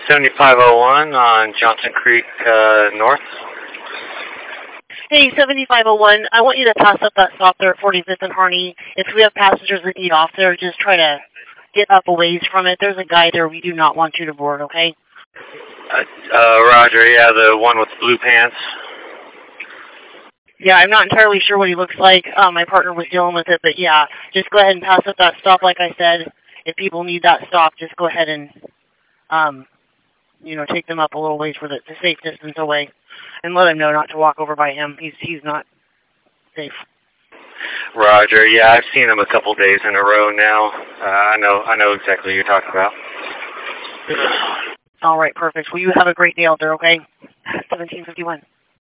7501 on Johnson Creek North. Hey, 7501, I want you to pass up that stop there at 45th and Harney. If we have passengers that need off there, just try to get up a ways from it. There's a guy there we do not want you to board, okay? Roger, yeah, the one with blue pants. Yeah, I'm not entirely sure what he looks like. My partner was dealing with it, but yeah, just go ahead and pass up that stop like I said. If people need that stop, just go ahead and, take them up a little ways with it, a safe distance away. And let him know not to walk over by him. He's not safe. Roger, yeah, I've seen him a couple days in a row now. I know exactly what you're talking about. All right, perfect. Well, you have a great day out there, okay? 1751.